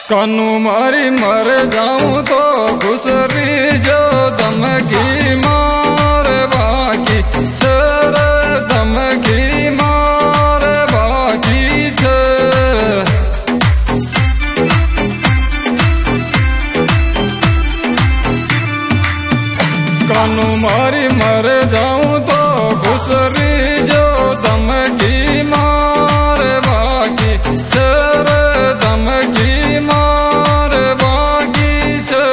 कानू मारी मर जाऊं तो घुसरी जो धमकी मार बाकी चर धमकी मार बाकी छे। कानू मारी मर जाऊं तो घुसरी जो धमकी मार बाकी चर धमकी मार बाकी छे।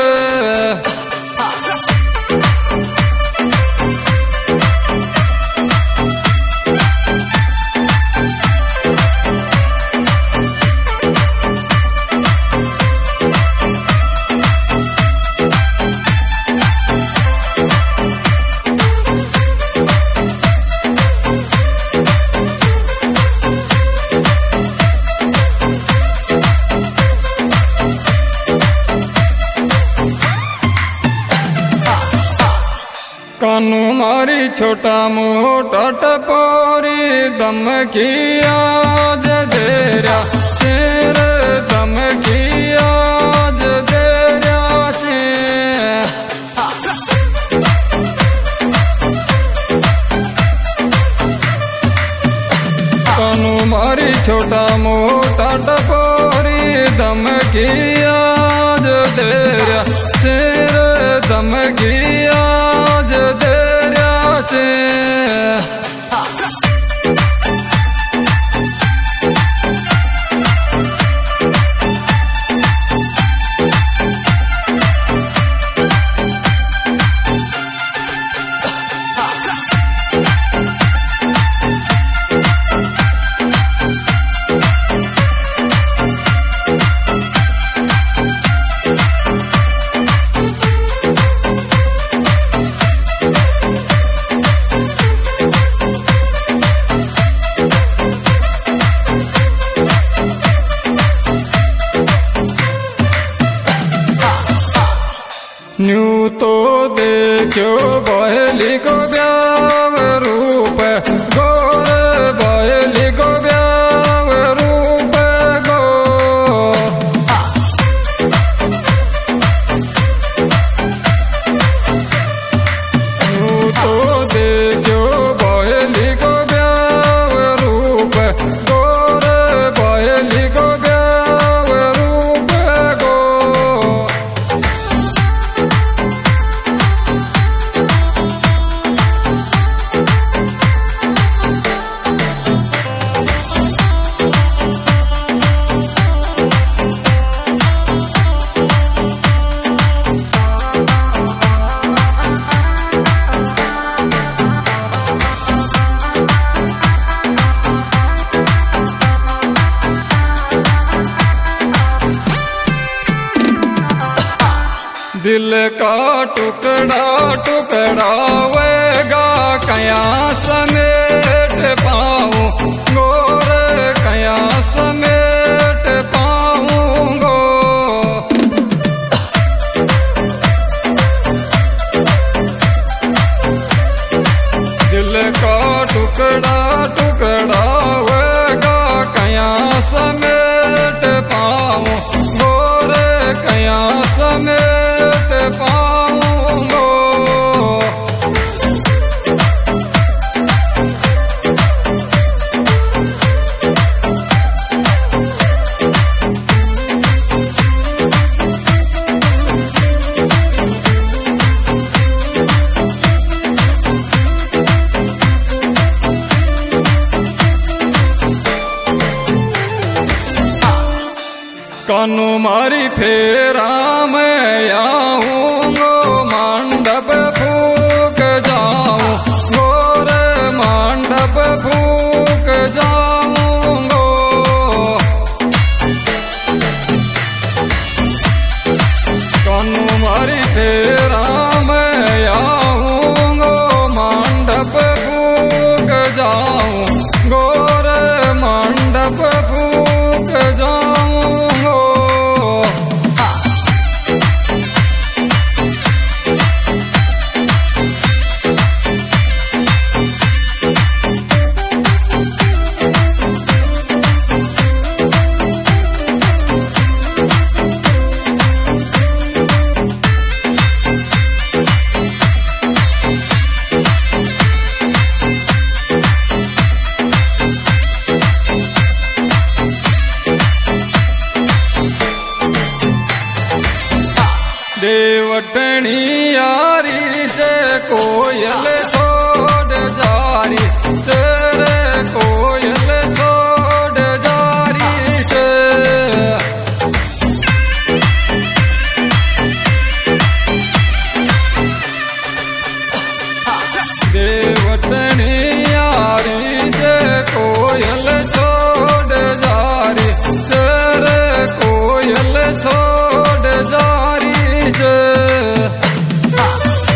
कानू मारी छोटा मोटा टपोरी धमकी आज देरा शेर धमकी आज देरा शेर। कानू मारी छोटा मोटा टपोरी धमकी आज देरा शेर धमकी आज देरा शेर। न्यू तो देखो बहली को ब्याव रूप गोर बहली को ब्याव रूप गो। न्यू तो देखो बहली को ब्याव रूप गोर बहली को ब्याव रूप गो। दिल का टुकड़ा टुकड़ावेगा कया समेट पाऊं गोर कया समेट पाऊंगो। दिल का टुकड़ा टुकड़ावेगा कया समेट पाऊं गोर कया समेट पाऊंगो। कानू मारी फेरा में आऊंगो मंडप फूक जाऊं गोर मंडप फूक जाऊंगो। कानू मारी फेरा में आऊंगो मंडप फूक जाऊं गोर मंडप फूक जाऊंगो। बटनी यारी से कोयल छोड़ जारी